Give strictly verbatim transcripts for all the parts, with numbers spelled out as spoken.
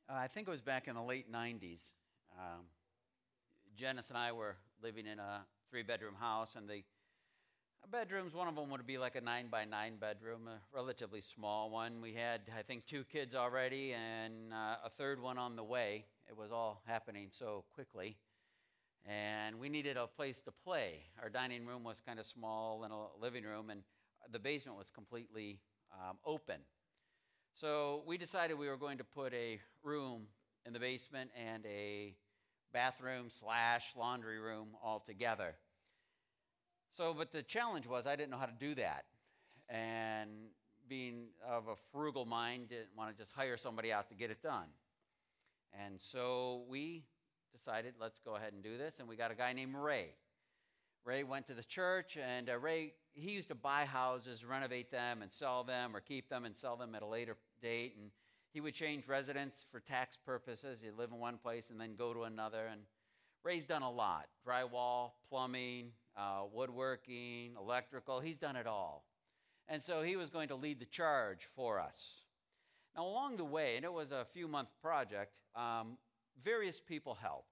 Uh, I think it was back in the late nineties. Um, Janice and I were living in a three-bedroom house, and the bedrooms, one of them would be like a nine by nine bedroom, a relatively small one. We had, I think, two kids already and uh, a third one on the way. It was all happening so quickly. And we needed a place to play. Our dining room was kind of small and a living room, and the basement was completely um, open. So we decided we were going to put a room in the basement and a bathroom slash laundry room all together. So, but the challenge was I didn't know how to do that. And being of a frugal mind, didn't want to just hire somebody out to get it done. And so we decided, let's go ahead and do this. And we got a guy named Ray. Ray went to the church, and uh, Ray, he used to buy houses, renovate them, and sell them, or keep them and sell them at a later date. And he would change residence for tax purposes. He'd live in one place and then go to another. And Ray's done a lot: drywall, plumbing, uh, woodworking, electrical. He's done it all. And so he was going to lead the charge for us. Now, along the way, and it was a few-month project, um, various people helped.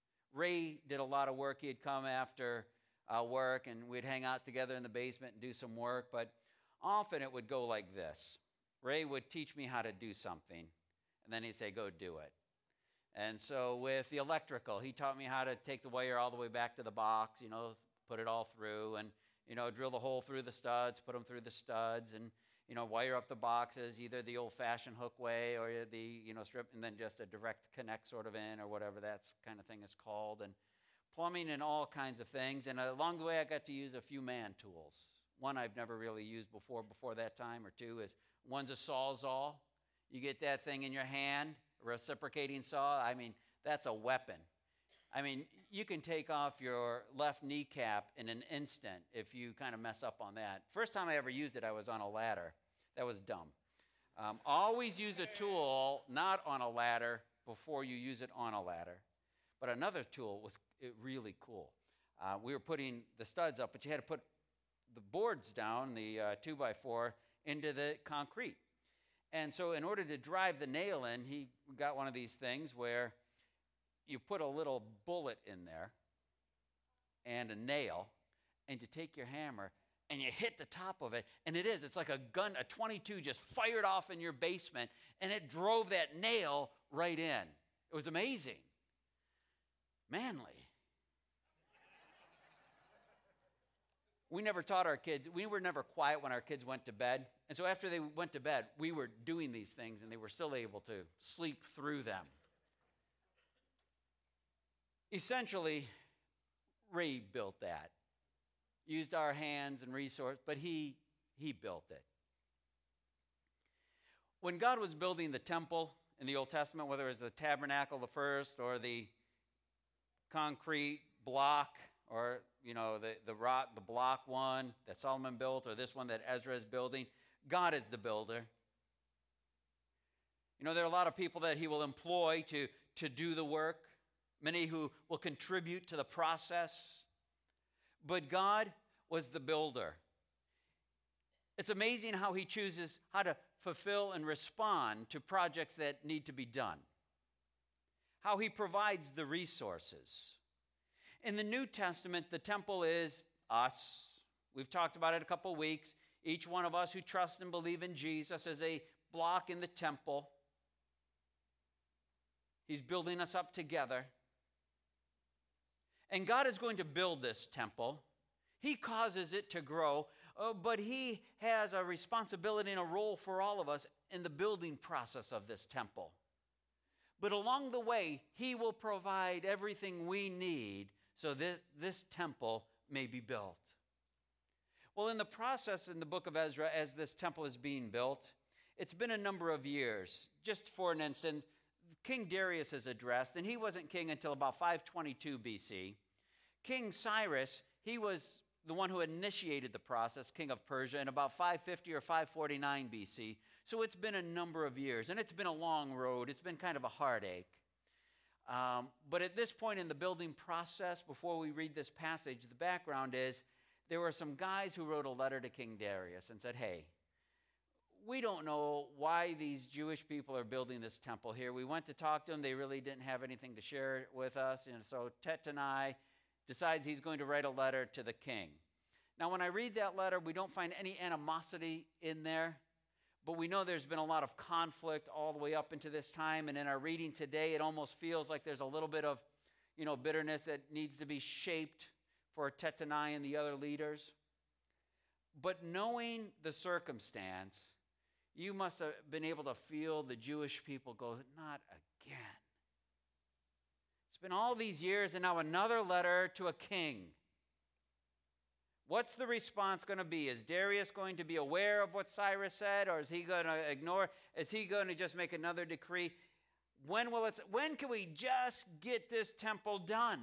Ray did a lot of work. He'd come after uh, work, and we'd hang out together in the basement and do some work. But often it would go like this. Ray would teach me how to do something, and then he'd say, go do it. And so with the electrical, he taught me how to take the wire all the way back to the box, you know, put it all through, and, you know, drill the hole through the studs, put them through the studs, and, you know, wire up the boxes, either the old-fashioned hook way or the, you know, strip, and then just a direct connect sort of in, or whatever that kind of thing is called, and plumbing and all kinds of things. And along the way, I got to use a few man tools. One I've never really used before, before that time, or two, is one's a Sawzall. You get that thing in your hand, a reciprocating saw. I mean, that's a weapon. I mean, you can take off your left kneecap in an instant if you kind of mess up on that. First time I ever used it, I was on a ladder. That was dumb. Um, always use a tool not on a ladder before you use it on a ladder. But another tool was really cool. Uh, we were putting the studs up, but you had to put the boards down, the uh, two by four, into the concrete. And so in order to drive the nail in, he got one of these things where you put a little bullet in there and a nail, and you take your hammer and you hit the top of it, and it is, it's like a gun, a twenty-two just fired off in your basement, and it drove that nail right in. It was amazing. Manly. We never taught our kids, we were never quiet when our kids went to bed. And so after they went to bed, we were doing these things, and they were still able to sleep through them. Essentially, Ray built that. Used our hands and resources, but he, he built it. When God was building the temple in the Old Testament, whether it was the tabernacle, the first, or the concrete block, or, you know, the, the rock, the block one that Solomon built, or this one that Ezra is building, God is the builder. You know, there are a lot of people that he will employ to, to do the work, many who will contribute to the process, but God was the builder. It's amazing how he chooses how to fulfill and respond to projects that need to be done, how he provides the resources. In the New Testament, the temple is us. We've talked about it a couple weeks. Each one of us who trust and believe in Jesus is a block in the temple. He's building us up together. And God is going to build this temple. He causes it to grow, uh, but he has a responsibility and a role for all of us in the building process of this temple. But along the way, he will provide everything we need so that this temple may be built. Well, in the process in the book of Ezra, as this temple is being built, it's been a number of years. Just for an instance, King Darius is addressed, and he wasn't king until about five twenty-two B C. King Cyrus, he was the one who initiated the process, king of Persia, in about five fifty or five forty-nine B C. So it's been a number of years, and it's been a long road. It's been kind of a heartache. Um, but at this point in the building process, before we read this passage, the background is there were some guys who wrote a letter to King Darius and said, hey, we don't know why these Jewish people are building this temple here. We went to talk to them. They really didn't have anything to share with us. And so Tattenai decides he's going to write a letter to the king. Now, when I read that letter, we don't find any animosity in there, but we know there's been a lot of conflict all the way up into this time. And in our reading today, it almost feels like there's a little bit of, you know, bitterness that needs to be shaped for Tattenai and the other leaders. But knowing the circumstance, you must have been able to feel the Jewish people go, not again. It's been all these years and now another letter to a king. What's the response going to be? Is Darius going to be aware of what Cyrus said, or is he going to ignore? Is he going to just make another decree? When will it? When can we just get this temple done?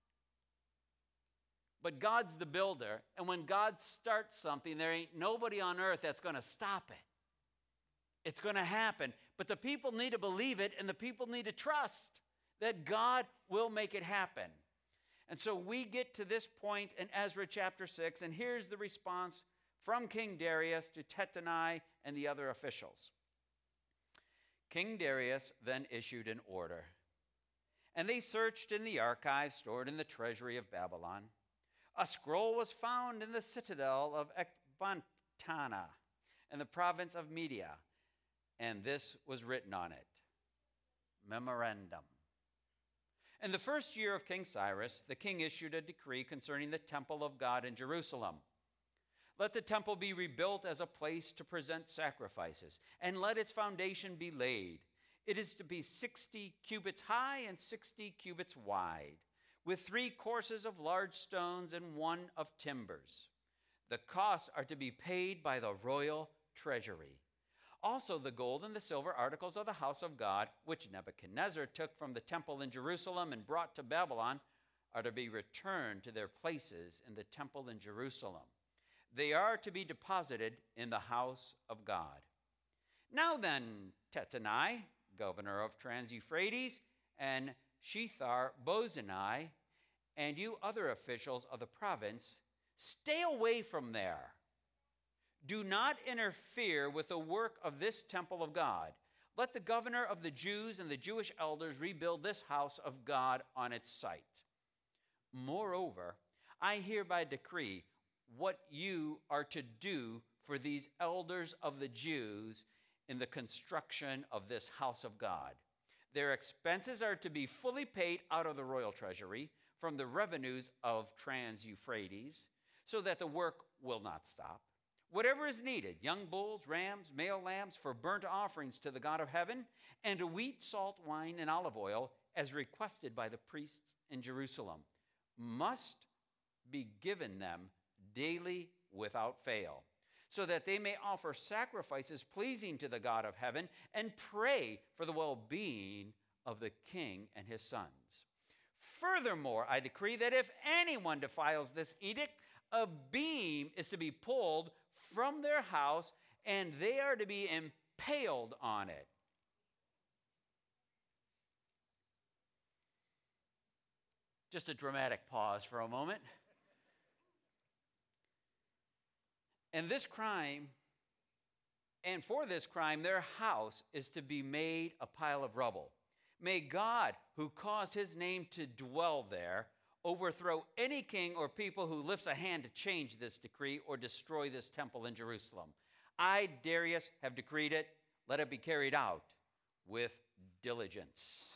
But God's the builder, and when God starts something, there ain't nobody on earth that's going to stop it. It's going to happen, but the people need to believe it, and the people need to trust that God will make it happen. And so we get to this point in Ezra chapter six, and here's the response from King Darius to Tattenai and the other officials. King Darius then issued an order, and they searched in the archives stored in the treasury of Babylon. A scroll was found in the citadel of Ecbatana in the province of Media, and this was written on it, Memorandum. In the first year of King Cyrus, the king issued a decree concerning the temple of God in Jerusalem. Let the temple be rebuilt as a place to present sacrifices, and let its foundation be laid. It is to be sixty cubits high and sixty cubits wide, with three courses of large stones and one of timbers. The costs are to be paid by the royal treasury. Also, the gold and the silver articles of the house of God, which Nebuchadnezzar took from the temple in Jerusalem and brought to Babylon, are to be returned to their places in the temple in Jerusalem. They are to be deposited in the house of God. Now then, Tattenai, governor of Trans-Euphrates, and Shethar-Bozenai, and you other officials of the province, stay away from there. Do not interfere with the work of this temple of God. Let the governor of the Jews and the Jewish elders rebuild this house of God on its site. Moreover, I hereby decree what you are to do for these elders of the Jews in the construction of this house of God. Their expenses are to be fully paid out of the royal treasury from the revenues of Trans-Euphrates, so that the work will not stop. Whatever is needed, young bulls, rams, male lambs for burnt offerings to the God of heaven, and wheat, salt, wine, and olive oil, as requested by the priests in Jerusalem, must be given them daily without fail, so that they may offer sacrifices pleasing to the God of heaven and pray for the well-being of the king and his sons. Furthermore, I decree that if anyone defiles this edict, a beam is to be pulled from their house, and they are to be impaled on it. Just a dramatic pause for a moment. And this crime, and for this crime, their house is to be made a pile of rubble. May God, who caused his name to dwell there, overthrow any king or people who lifts a hand to change this decree or destroy this temple in Jerusalem. I, Darius, have decreed it. Let it be carried out with diligence.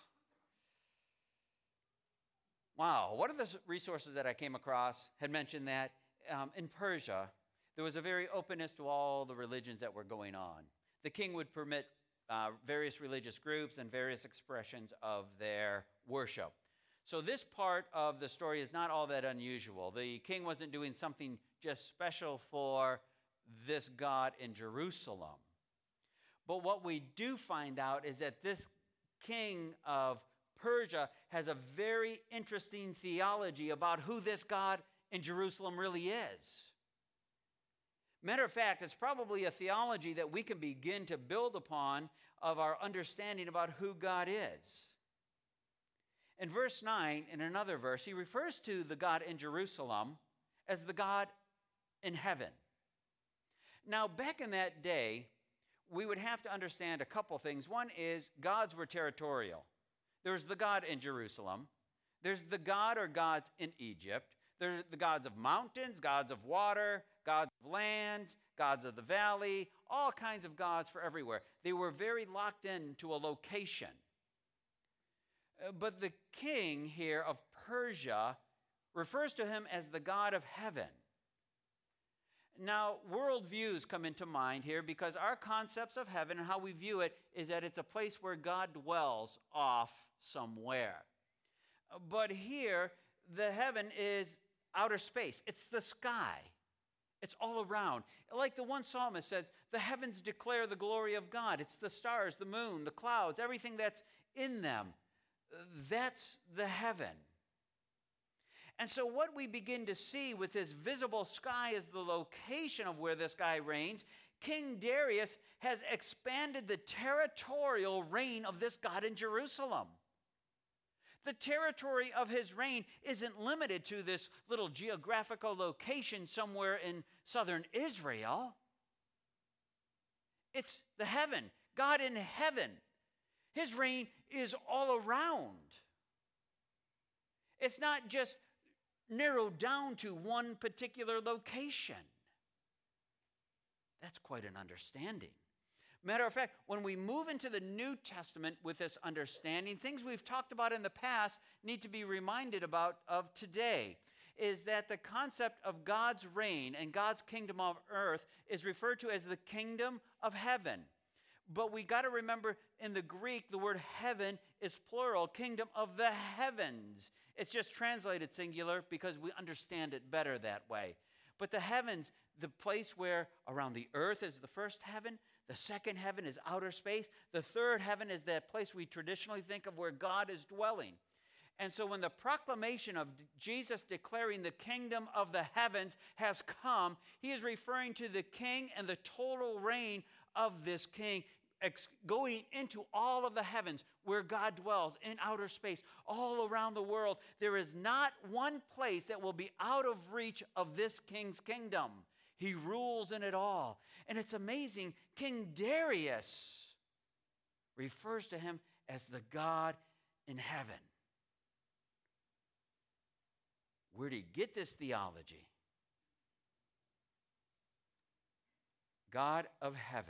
Wow, one of the resources that I came across had mentioned that um, in Persia, there was a very openness to all the religions that were going on. The king would permit uh, various religious groups and various expressions of their worship. So this part of the story is not all that unusual. The king wasn't doing something just special for this God in Jerusalem. But what we do find out is that this king of Persia has a very interesting theology about who this God in Jerusalem really is. Matter of fact, it's probably a theology that we can begin to build upon of our understanding about who God is. In verse nine, in another verse, he refers to the God in Jerusalem as the God in heaven. Now, back in that day, we would have to understand a couple things. One is gods were territorial. There's the God in Jerusalem. There's the God or gods in Egypt. There's the gods of mountains, gods of water, gods of lands, gods of the valley, all kinds of gods for everywhere. They were very locked into a location. Uh, But the king here of Persia refers to him as the God of heaven. Now, worldviews come into mind here because our concepts of heaven and how we view it is that it's a place where God dwells off somewhere. But here, the heaven is outer space. It's the sky. It's all around. Like the one psalmist says, the heavens declare the glory of God. It's the stars, the moon, the clouds, everything that's in them. That's the heaven. And so what we begin to see with this visible sky as the location of where this guy reigns, King Darius has expanded the territorial reign of this God in Jerusalem. The territory of his reign isn't limited to this little geographical location somewhere in southern Israel. It's the heaven, God in heaven. His reign is all around. It's not just narrowed down to one particular location. That's quite an understanding. Matter of fact, when we move into the New Testament with this understanding, things we've talked about in the past need to be reminded about of today, is that the concept of God's reign and God's kingdom of earth is referred to as the kingdom of heaven. But we got to remember in the Greek, the word heaven is plural, kingdom of the heavens. It's just translated singular because we understand it better that way. But the heavens, the place where around the earth is the first heaven, the second heaven is outer space, the third heaven is that place we traditionally think of where God is dwelling. And so when the proclamation of Jesus declaring the kingdom of the heavens has come, he is referring to the king and the total reign of this king ex- going into all of the heavens where God dwells in outer space, all around the world. There is not one place that will be out of reach of this king's kingdom. He rules in it all. And it's amazing, King Darius refers to him as the God in heaven. Where did he get this theology? God of heaven.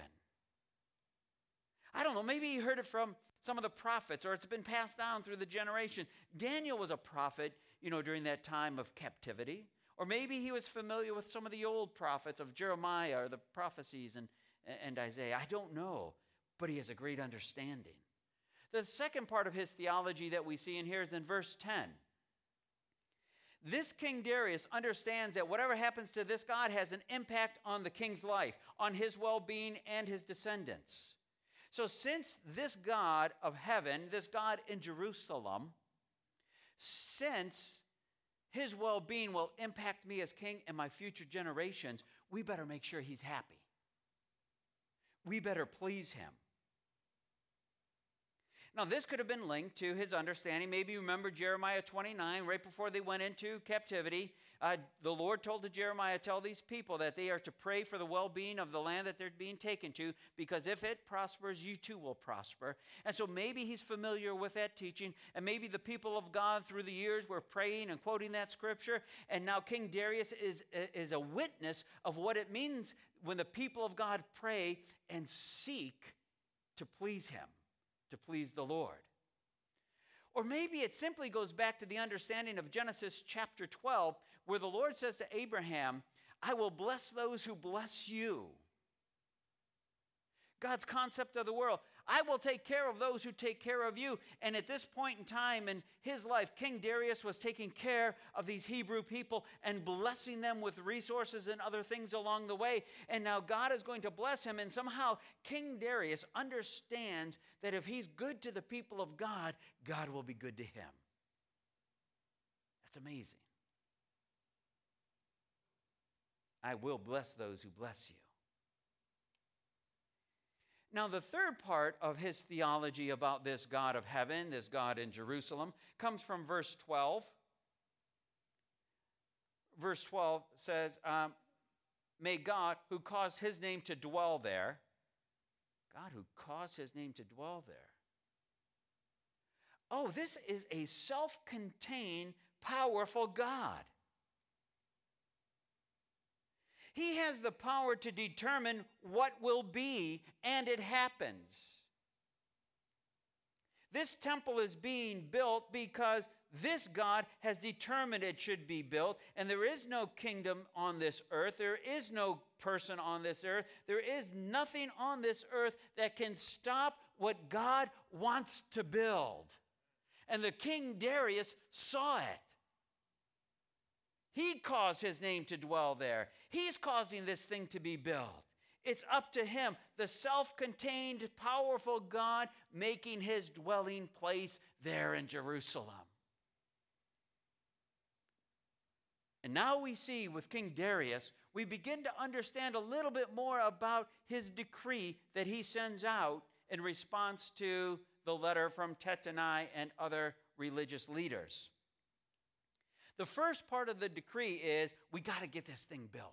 I don't know, maybe he heard it from some of the prophets, or it's been passed down through the generation. Daniel was a prophet, you know, during that time of captivity. Or maybe he was familiar with some of the old prophets of Jeremiah or the prophecies and, and Isaiah. I don't know, but he has a great understanding. The second part of his theology that we see in here is in verse ten. This King Darius understands that whatever happens to this God has an impact on the king's life, on his well-being and his descendants. So since this God of heaven, this God in Jerusalem, since his well-being will impact me as king and my future generations, we better make sure he's happy. We better please him. Now, this could have been linked to his understanding. Maybe you remember Jeremiah twenty-nine, right before they went into captivity. Uh, the Lord told to Jeremiah, tell these people that they are to pray for the well-being of the land that they're being taken to, because if it prospers, you too will prosper. And so maybe he's familiar with that teaching, and maybe the people of God through the years were praying and quoting that scripture, and now King Darius is, is a witness of what it means when the people of God pray and seek to please him, to please the Lord. Or maybe it simply goes back to the understanding of Genesis chapter twelve, where the Lord says to Abraham, I will bless those who bless you. God's concept of the world. I will take care of those who take care of you. And at this point in time in his life, King Darius was taking care of these Hebrew people and blessing them with resources and other things along the way. And now God is going to bless him. And somehow King Darius understands that if he's good to the people of God, God will be good to him. That's amazing. I will bless those who bless you. Now, the third part of his theology about this God of heaven, this God in Jerusalem, comes from verse twelve. Verse twelve says, um, may God, who caused his name to dwell there, God who caused his name to dwell there. Oh, this is a self-contained, powerful God. He has the power to determine what will be, and it happens. This temple is being built because this God has determined it should be built, and there is no kingdom on this earth. There is no person on this earth. There is nothing on this earth that can stop what God wants to build. And the King Darius saw it. He caused his name to dwell there. He's causing this thing to be built. It's up to him, the self-contained, powerful God, making his dwelling place there in Jerusalem. And now we see with King Darius, we begin to understand a little bit more about his decree that he sends out in response to the letter from Tattenai and other religious leaders. The first part of the decree is, we got to get this thing built.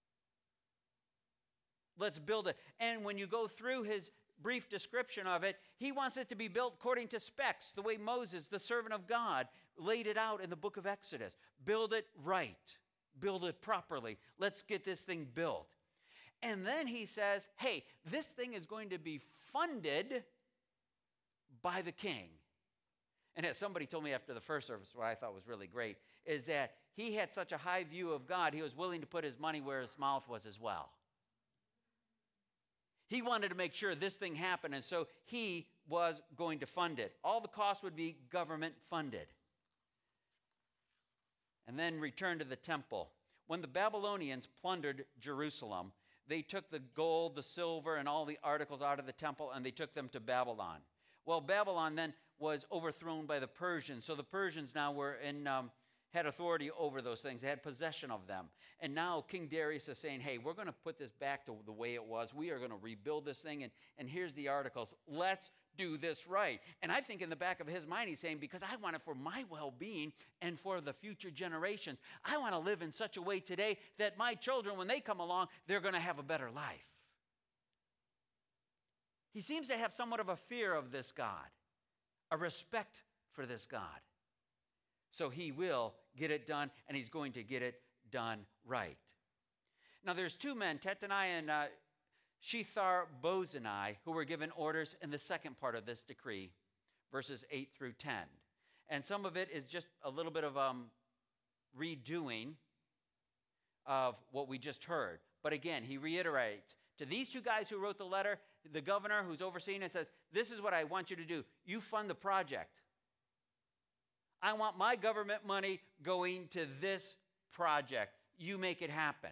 Let's build it. And when you go through his brief description of it, he wants it to be built according to specs, the way Moses, the servant of God, laid it out in the book of Exodus. Build it right. Build it properly. Let's get this thing built. And then he says, hey, this thing is going to be funded by the king. And as somebody told me after the first service, what I thought was really great, is that he had such a high view of God, he was willing to put his money where his mouth was as well. He wanted to make sure this thing happened, and so he was going to fund it. All the costs would be government funded. And then return to the temple. When the Babylonians plundered Jerusalem, they took the gold, the silver, and all the articles out of the temple, and they took them to Babylon. Well, Babylon then was overthrown by the Persians, so the Persians now were in... Um, had authority over those things. They had possession of them. And now King Darius is saying, hey, we're going to put this back to the way it was. We are going to rebuild this thing. And, and here's the articles. Let's do this right. And I think in the back of his mind, he's saying, because I want it for my well-being and for the future generations. I want to live in such a way today that my children, when they come along, they're going to have a better life. He seems to have somewhat of a fear of this God, a respect for this God. So he will get it done, and he's going to get it done right. Now there's two men, Tattenai and uh, Shethar-bozenai, who were given orders in the second part of this decree, verses eight through ten. And some of it is just a little bit of um, redoing of what we just heard. But again, he reiterates to these two guys who wrote the letter, the governor who's overseeing it says, this is what I want you to do. You fund the project. I want my government money going to this project. You make it happen.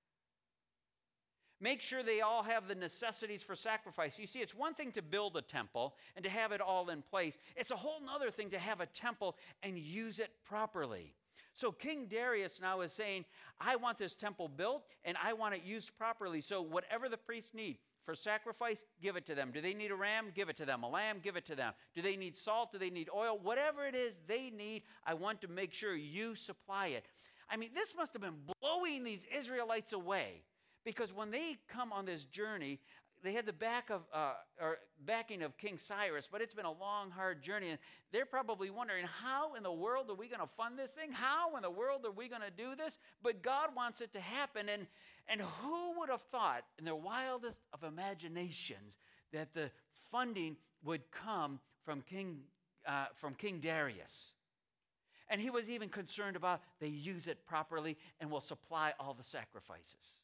Make sure they all have the necessities for sacrifice. You see, it's one thing to build a temple and to have it all in place. It's a whole other thing to have a temple and use it properly. So King Darius now is saying, I want this temple built and I want it used properly. So whatever the priests need for sacrifice, give it to them. Do they need a ram? Give it to them. A lamb? Give it to them. Do they need salt? Do they need oil? Whatever it is they need, I want to make sure you supply it. I mean, this must have been blowing these Israelites away, because when they come on this journey, they had the back of, uh, or backing of King Cyrus, but it's been a long, hard journey, and they're probably wondering, how in the world are we going to fund this thing? How in the world are we going to do this? But God wants it to happen, and, and who would have thought in their wildest of imaginations that the funding would come from King, uh, from King Darius? And he was even concerned about they use it properly and will supply all the sacrifices.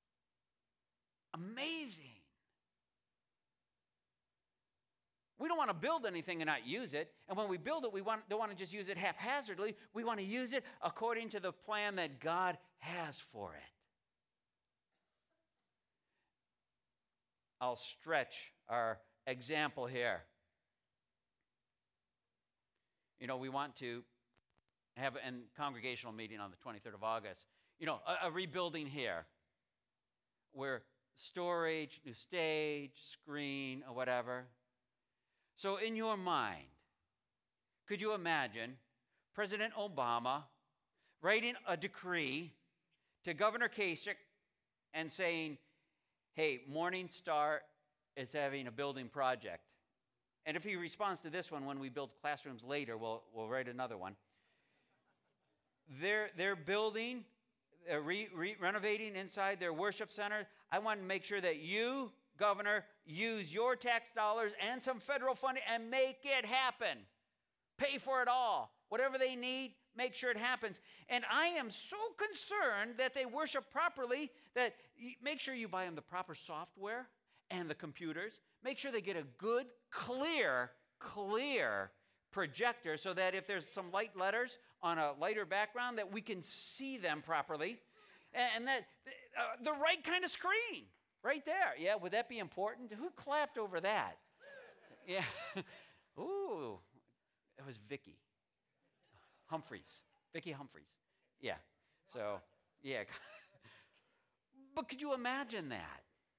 Amazing. We don't want to build anything and not use it. And when we build it, we want, don't want to just use it haphazardly. We want to use it according to the plan that God has for it. I'll stretch our example here. You know, we want to have a congregational meeting on the twenty-third of August. You know, a, a rebuilding here where storage, new stage, screen, or whatever. So in your mind, could you imagine President Obama writing a decree to Governor Kasich and saying, hey, Morning Star is having a building project. And if he responds to this one when we build classrooms later, we'll, we'll write another one. They're, they're building, uh, re, re, renovating inside their worship center. I want to make sure that you, Governor, use your tax dollars and some federal funding and make it happen. Pay for it all. Whatever they need, make sure it happens. And I am so concerned that they worship properly that you, make sure you buy them the proper software and the computers. Make sure they get a good, clear, clear projector so that if there's some light letters on a lighter background that we can see them properly. And, and that uh, the right kind of screen right there. Yeah, would that be important? Who clapped over that? Yeah. Ooh, it was Vicky Humphreys. Vicky Humphreys. Yeah. So, yeah. But could you imagine that?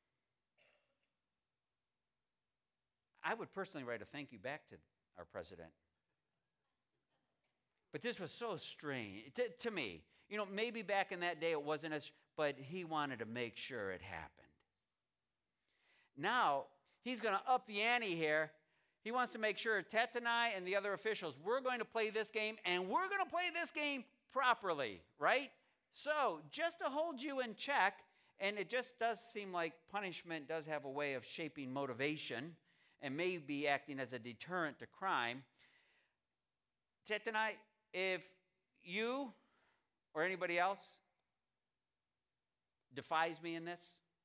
I would personally write a thank you back to our president. But this was so strange to, to me. You know, maybe back in that day it wasn't as, but he wanted to make sure it happened. Now, he's going to up the ante here. He wants to make sure Tet and I and the other officials, we're going to play this game, and we're going to play this game properly, right? So, just to hold you in check, and it just does seem like punishment does have a way of shaping motivation and may be acting as a deterrent to crime. Tet and I, if you or anybody else defies me in this,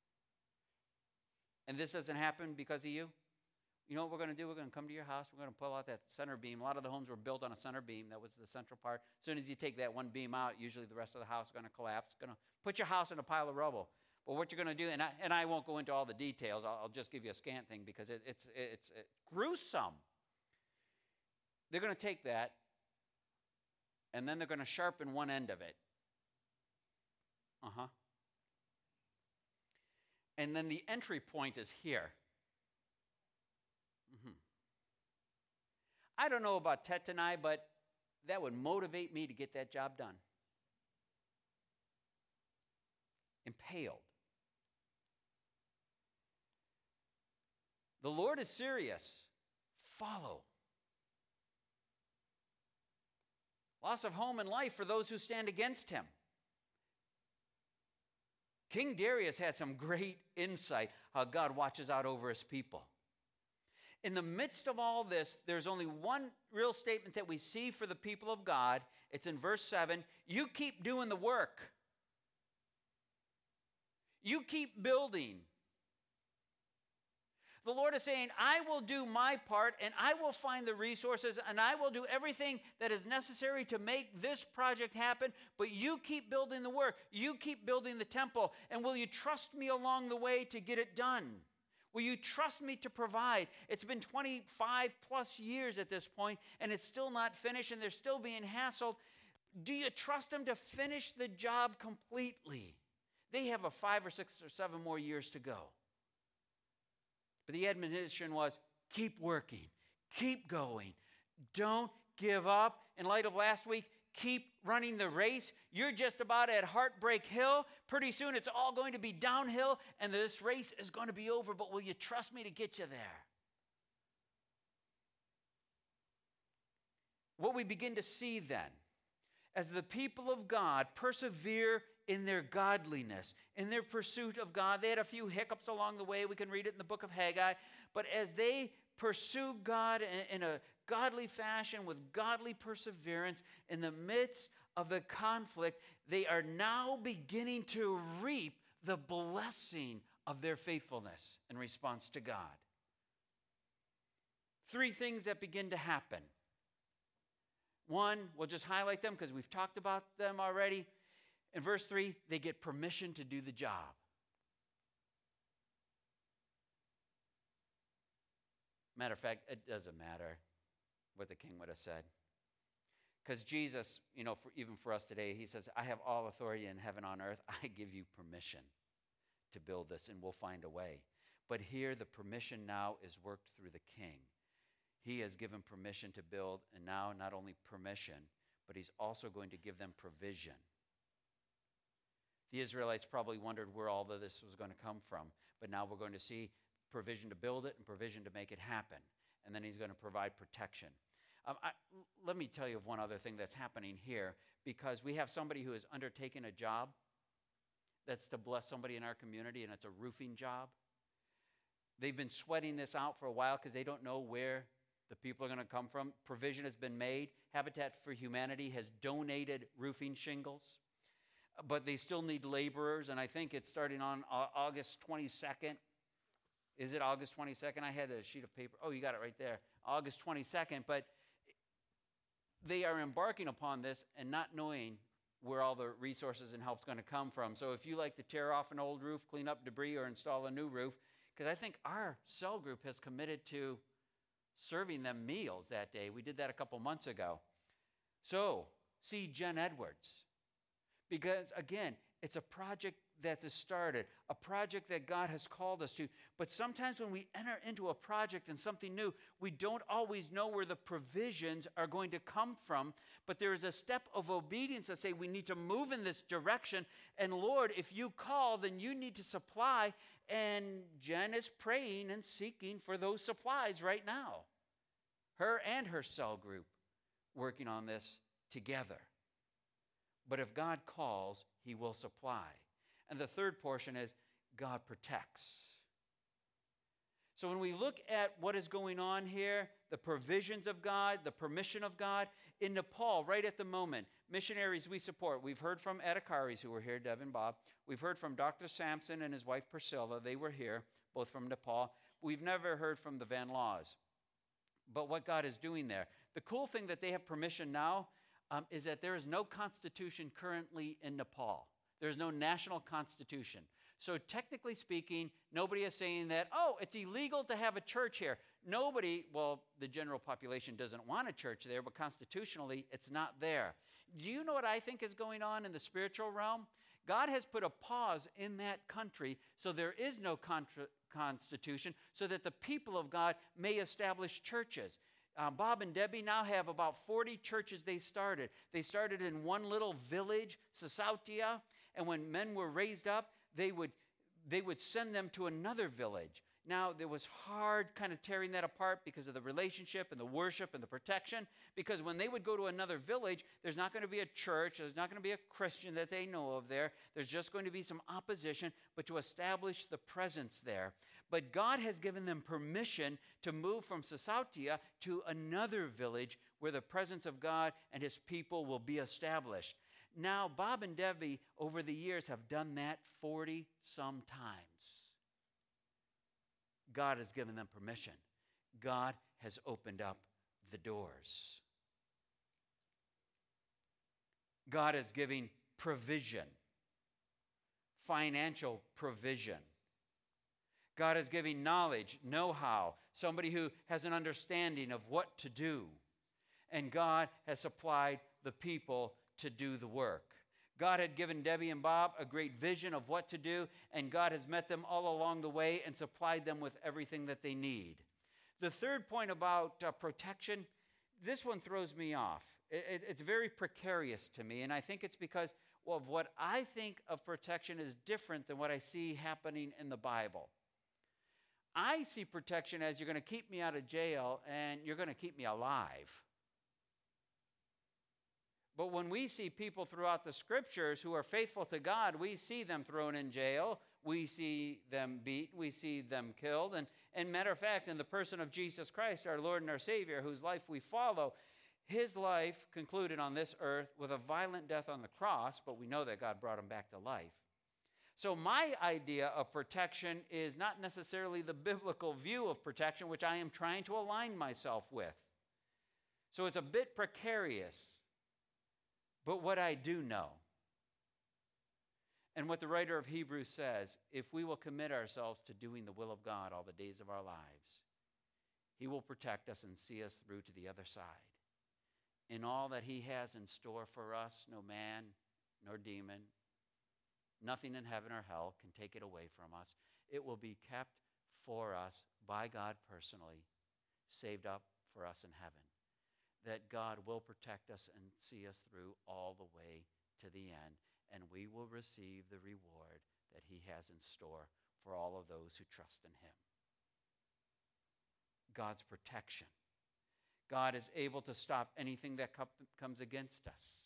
and this doesn't happen because of you, you know what we're going to do? We're going to come to your house. We're going to pull out that center beam. A lot of the homes were built on a center beam. That was the central part. As soon as you take that one beam out, usually the rest of the house is going to collapse. It's going to put your house in a pile of rubble. But what you're going to do, and I, and I won't go into all the details. I'll, I'll just give you a scant thing because it, it's, it's it's gruesome. They're going to take that, and then they're going to sharpen one end of it. Uh-huh. And then the entry point is here. Mm-hmm. I don't know about Tet and I, but that would motivate me to get that job done. Impaled. The Lord is serious. Follow. Loss of home and life for those who stand against him. King Darius had some great insight how God watches out over his people. In the midst of all this, there's only one real statement that we see for the people of God. It's in verse seven. You keep doing the work. You keep building. The Lord is saying, I will do my part, and I will find the resources, and I will do everything that is necessary to make this project happen, but you keep building the work. You keep building the temple, and will you trust me along the way to get it done? Will you trust me to provide? It's been twenty-five plus years at this point, and it's still not finished, and they're still being hassled. Do you trust them to finish the job completely? They have a five or six or seven more years to go. But the admonition was, keep working, keep going. Don't give up. In light of last week, keep running the race. You're just about at Heartbreak Hill. Pretty soon it's all going to be downhill, and this race is going to be over, but will you trust me to get you there? What we begin to see then, as the people of God persevere in their godliness, in their pursuit of God. They had a few hiccups along the way. We can read it in the book of Haggai. But as they pursue God in a godly fashion with godly perseverance in the midst of the conflict, they are now beginning to reap the blessing of their faithfulness in response to God. Three things that begin to happen. One, we'll just highlight them because we've talked about them already. In verse three, they get permission to do the job. Matter of fact, it doesn't matter what the king would have said. Because Jesus, you know, for, even for us today, he says, I have all authority in heaven and on earth. I give you permission to build this, and we'll find a way. But here, the permission now is worked through the king. He has given permission to build, and now not only permission, but he's also going to give them provision. The Israelites probably wondered where all of this was going to come from, but now we're going to see provision to build it and provision to make it happen. And then he's going to provide protection. Um, I, let me tell you of one other thing that's happening here, because we have somebody who has undertaken a job that's to bless somebody in our community, and it's a roofing job. They've been sweating this out for a while because they don't know where the people are going to come from. Provision has been made. Habitat for Humanity has donated roofing shingles, but they still need laborers, and I think it's starting on August twenty-second. Is it August twenty-second? I had a sheet of paper. Oh, you got it right there. August twenty-second, but they are embarking upon this and not knowing where all the resources and help's going to come from. So if you like to tear off an old roof, clean up debris, or install a new roof, because I think our cell group has committed to serving them meals that day. We did that a couple months ago. So see Jen Edwards, because again, it's a project that is started, a project that God has called us to. But sometimes when we enter into a project and something new, we don't always know where the provisions are going to come from. But there is a step of obedience that say we need to move in this direction. And Lord, if you call, then you need to supply. And Jen is praying and seeking for those supplies right now. Her and her cell group working on this together. But if God calls, he will supply. And the third portion is God protects. So when we look at what is going on here, the provisions of God, the permission of God, in Nepal, right at the moment, missionaries we support. We've heard from Adhikaris who were here, Deb and Bob. We've heard from Doctor Sampson and his wife Priscilla. They were here, both from Nepal. We've never heard from the Van Laws. But what God is doing there. The cool thing that they have permission now um, is that there is no constitution currently in Nepal. There's no national constitution. So technically speaking, nobody is saying that, oh, it's illegal to have a church here. Nobody, well, the general population doesn't want a church there, but constitutionally, it's not there. Do you know what I think is going on in the spiritual realm? God has put a pause in that country, so there is no contra- constitution, so that the people of God may establish churches. Uh, Bob and Debbie now have about forty churches they started. They started in one little village, Sasautia, and when men were raised up, they would, they would send them to another village. Now, there was hard kind of tearing that apart because of the relationship and the worship and the protection, because when they would go to another village, there's not going to be a church, there's not going to be a Christian that they know of there. There's just going to be some opposition, but to establish the presence there. But God has given them permission to move from Sasautia to another village where the presence of God and his people will be established. Now, Bob and Debbie, over the years, have done that forty-some times. God has given them permission. God has opened up the doors. God is giving provision, financial provision. God is giving knowledge, know-how, somebody who has an understanding of what to do. And God has supplied the people to do the work. God had given Debbie and Bob a great vision of what to do, and God has met them all along the way and supplied them with everything that they need. The third point about uh, protection, this one throws me off. It, it, it's very precarious to me, and I think it's because well, of what I think of protection is different than what I see happening in the Bible. I see protection as you're going to keep me out of jail and you're going to keep me alive. But when we see people throughout the scriptures who are faithful to God, we see them thrown in jail, we see them beaten, we see them killed. And, and matter of fact, in the person of Jesus Christ, our Lord and our Savior, whose life we follow, his life concluded on this earth with a violent death on the cross, but we know that God brought him back to life. So my idea of protection is not necessarily the biblical view of protection, which I am trying to align myself with. So it's a bit precarious. But what I do know, and what the writer of Hebrews says, if we will commit ourselves to doing the will of God all the days of our lives, he will protect us and see us through to the other side. In all that he has in store for us, no man nor demon, nothing in heaven or hell can take it away from us. It will be kept for us by God personally, saved up for us in heaven. That God will protect us and see us through all the way to the end, and we will receive the reward that he has in store for all of those who trust in him. God's protection. God is able to stop anything that com- comes against us.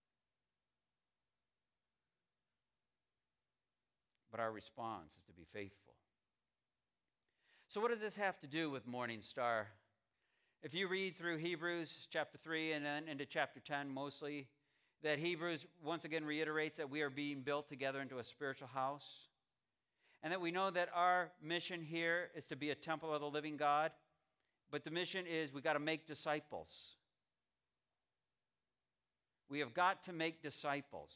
But our response is to be faithful. So what does this have to do with Morning Star? If you read through Hebrews chapter three and then into chapter ten mostly, that Hebrews once again reiterates that we are being built together into a spiritual house, and that we know that our mission here is to be a temple of the living God, but the mission is we got to make disciples. We have got to make disciples.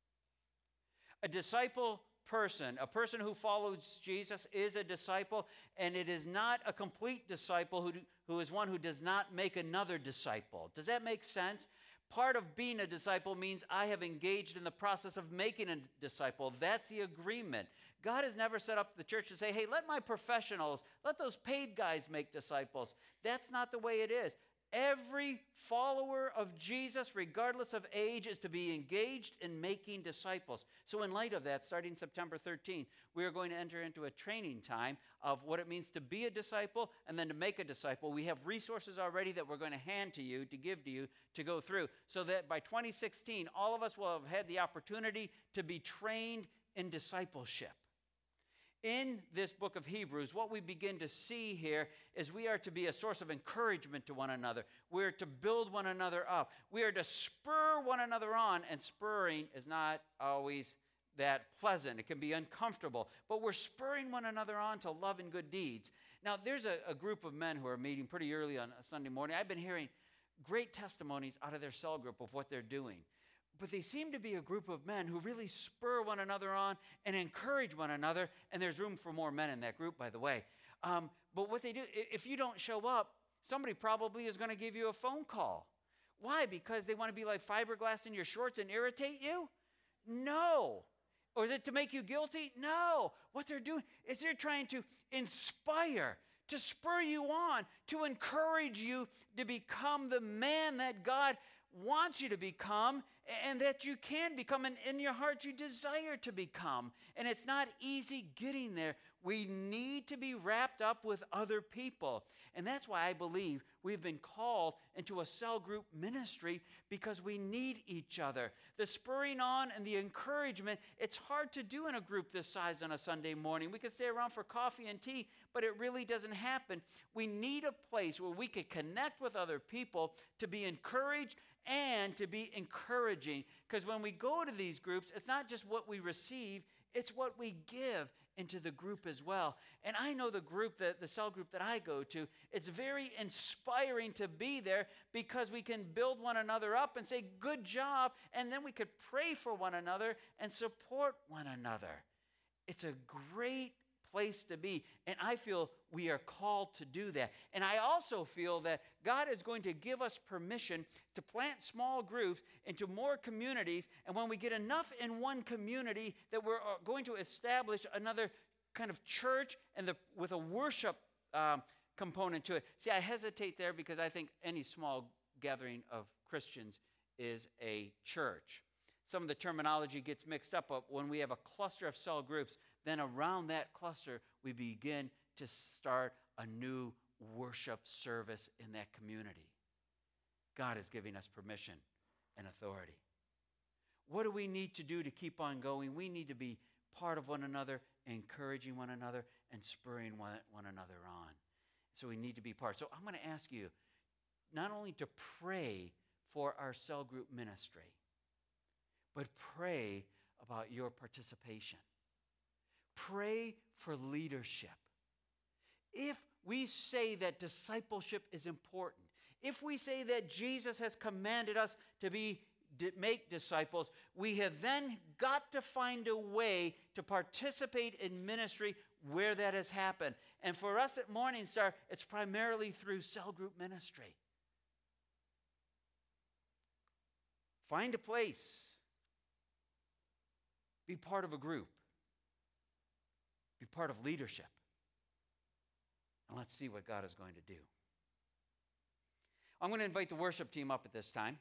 A disciple person, a person who follows Jesus is a disciple, and it is not a complete disciple who, who is one who does not make another disciple. Does that make sense? Part of being a disciple means I have engaged in the process of making a disciple. That's the agreement. God has never set up the church to say, hey, let my professionals, let those paid guys make disciples. That's not the way it is. Every follower of Jesus, regardless of age, is to be engaged in making disciples. So in light of that, starting September thirteenth, we are going to enter into a training time of what it means to be a disciple and then to make a disciple. We have resources already that we're going to hand to you, to give to you, to go through, so that by twenty sixteen, all of us will have had the opportunity to be trained in discipleship. In this book of Hebrews, what we begin to see here is we are to be a source of encouragement to one another. We are to build one another up. We are to spur one another on, and spurring is not always that pleasant. It can be uncomfortable, but we're spurring one another on to love and good deeds. Now, there's a, a group of men who are meeting pretty early on a Sunday morning. I've been hearing great testimonies out of their cell group of what they're doing. But they seem to be a group of men who really spur one another on and encourage one another. And there's room for more men in that group, by the way. Um, but what they do, if you don't show up, somebody probably is going to give you a phone call. Why? Because they want to be like fiberglass in your shorts and irritate you? No. Or is it to make you guilty? No. What they're doing is they're trying to inspire, to spur you on, to encourage you to become the man that God wants you to become, and that you can become, and in your heart you desire to become. And it's not easy getting there. We need to be wrapped up with other people. And that's why I believe we've been called into a cell group ministry, because we need each other. The spurring on and the encouragement, it's hard to do in a group this size on a Sunday morning. We could stay around for coffee and tea, but it really doesn't happen. We need a place where we can connect with other people to be encouraged and to be encouraging. Because when we go to these groups, it's not just what we receive, it's what we give into the group as well. And I know the group, that the cell group that I go to, it's very inspiring to be there, because we can build one another up and say, good job, and then we could pray for one another and support one another. It's a great place to be, and I feel we are called to do that. And I also feel that God is going to give us permission to plant small groups into more communities, and when we get enough in one community, that we're going to establish another kind of church, and the, with a worship um, component to it. See, I hesitate there because I think any small gathering of Christians is a church. Some of the terminology gets mixed up, but when we have a cluster of cell groups, then around that cluster, we begin to start a new worship service in that community. God is giving us permission and authority. What do we need to do to keep on going? We need to be part of one another, encouraging one another, and spurring one, one another on. So we need to be part. So I'm going to ask you not only to pray for our cell group ministry, but pray about your participation. Pray for leadership. If we say that discipleship is important, if we say that Jesus has commanded us to be to make disciples, we have then got to find a way to participate in ministry where that has happened. And for us at Morning Star, it's primarily through cell group ministry. Find a place. Be part of a group. Be part of leadership. And let's see what God is going to do. I'm going to invite the worship team up at this time.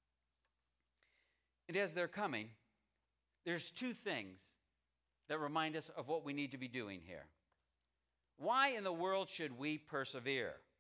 And as they're coming, there's two things that remind us of what we need to be doing here. Why in the world should we persevere?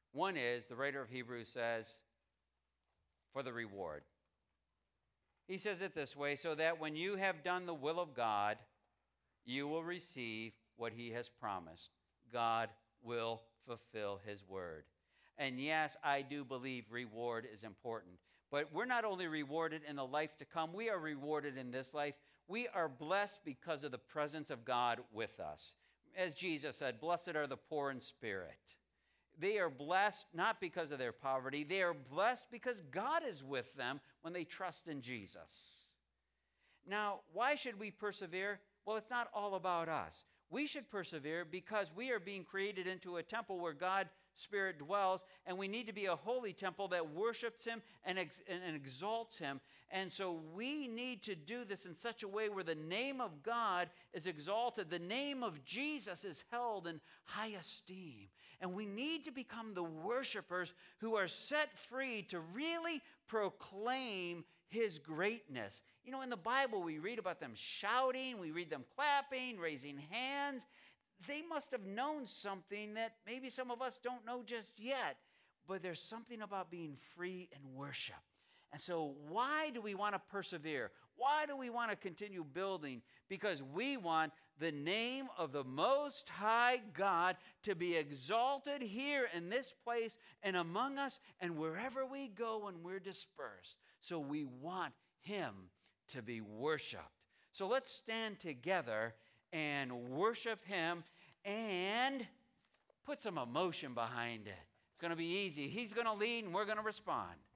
One is, the writer of Hebrews says, for the reward. He says it this way, so that when you have done the will of God, you will receive what he has promised. God will fulfill his word. And yes, I do believe reward is important. But we're not only rewarded in the life to come, we are rewarded in this life. We are blessed because of the presence of God with us. As Jesus said, blessed are the poor in spirit. They are blessed not because of their poverty. They are blessed because God is with them when they trust in Jesus. Now, why should we persevere? Well, it's not all about us. We should persevere because we are being created into a temple where God's Spirit dwells, and we need to be a holy temple that worships him and, ex- and exalts him. And so we need to do this in such a way where the name of God is exalted. The name of Jesus is held in high esteem. And we need to become the worshipers who are set free to really proclaim his greatness. You know, in the Bible, we read about them shouting, we read them clapping, raising hands. They must have known something that maybe some of us don't know just yet, but there's something about being free in worship. And so why do we want to persevere? Why do we want to continue building? Because we want the name of the Most High God to be exalted here in this place and among us and wherever we go when we're dispersed. So we want him to be worshiped. So let's stand together and worship him and put some emotion behind it. It's going to be easy. He's going to lead and we're going to respond.